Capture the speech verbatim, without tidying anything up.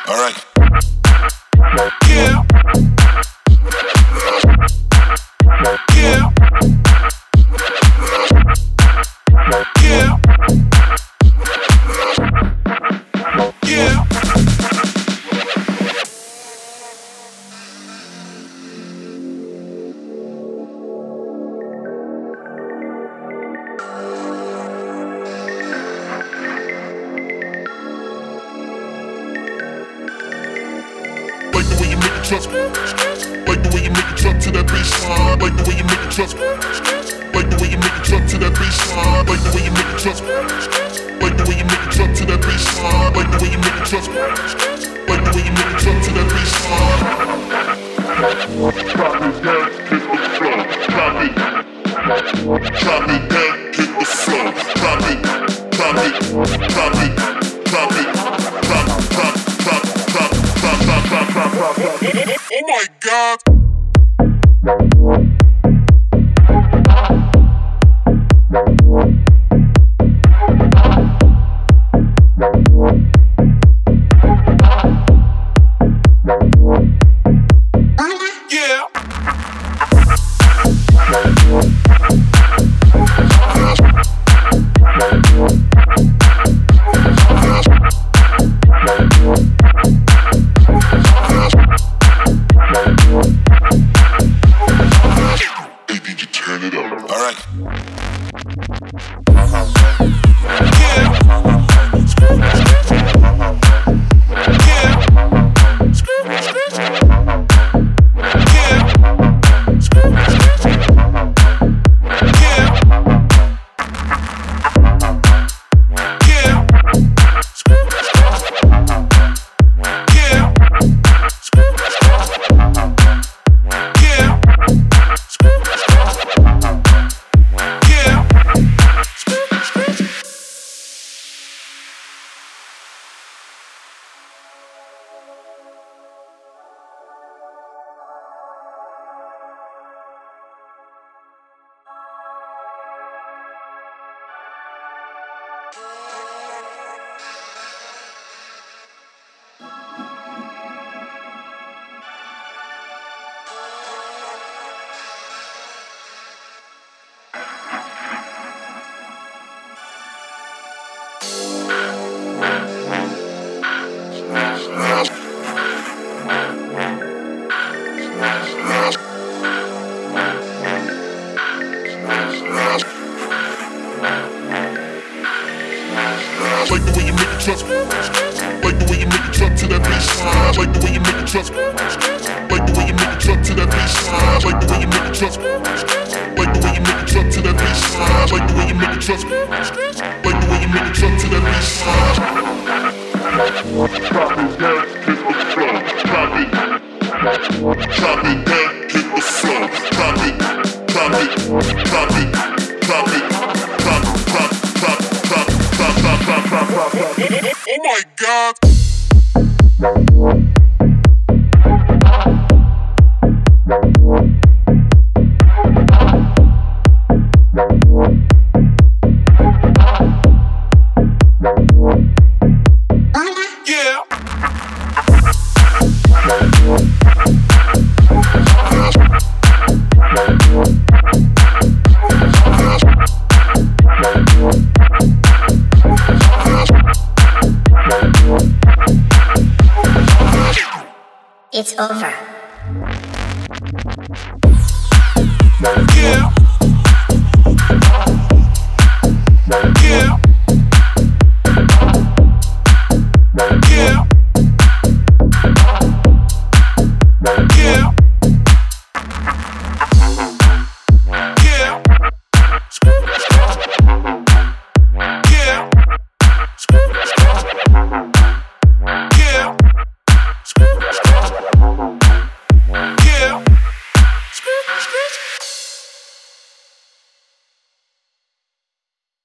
Alright. Yeah. Yeah. Yeah. Yeah. Like the way you make it trust me. Like the way you make it drop to that baseline. Like the way you make it trust me. Like the way you make it drop to that baseline. Like the way you make it trust me. Like the way you make it drop to that baseline. Like the way you make it trust me. Like the way you make it drop to that baseline. Drop it down, hit the floor. Drop it. Drop it down, hit the floor. Drop it. Drop it. Drop it. Drop it. Drop, drop, drop, drop, drop, drop, drop, drop, drop, drop. Oh my God. Yeah. Hey, did you turn it up? Alright. Like the way you make it trust me. Like the way you make it drop to that baseline. Like the way you make it trust me. Like the way you make it drop to that baseline. Like the way you make it trust me. Like the way you make it drop to that baseline. Like the way you make it trust me. Like the way you make it drop to that baseline. Drop it down, hit the floor. Drop it. Drop it down, hit the floor. Drop it. Drop it. Drop it. Drop it. Drop, drop, drop, drop, drop, drop, drop, drop, drop, drop. Oh my God. Yeah. It's over. Yeah.